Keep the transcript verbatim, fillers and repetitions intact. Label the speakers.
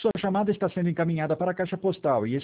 Speaker 1: Sua chamada está sendo encaminhada para a caixa postal e